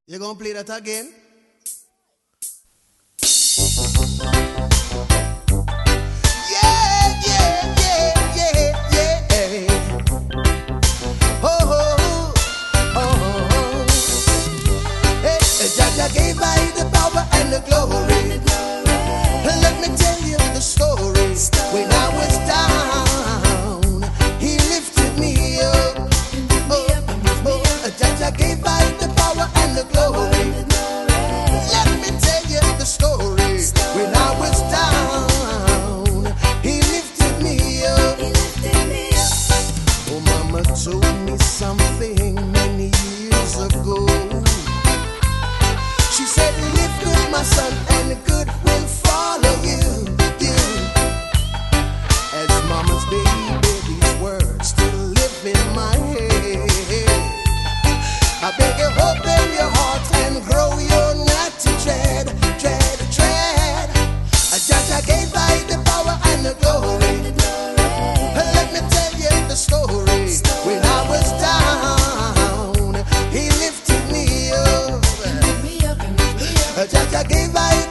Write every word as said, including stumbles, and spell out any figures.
You gonna play that again? Yeah, yeah, yeah, yeah, yeah. Oh, oh, oh, oh. Hey, Jaja gave I the power and the glory. Let me tell you the story. When I was down, He lifted me up. Oh, oh, Jaja gave I the power and the glory. Let me tell you the story. When I was down, He lifted me up. Oh, Mama told me something many years ago. She said, live good, my son, and good will follow you. you. As Mama's baby, these words still live in my head. I beg you, open your heart and grow your natty tread, tread, tread. Jaja gave I the power and the glory. Let me tell you the story. When I was down, He lifted me up. Jaja gave I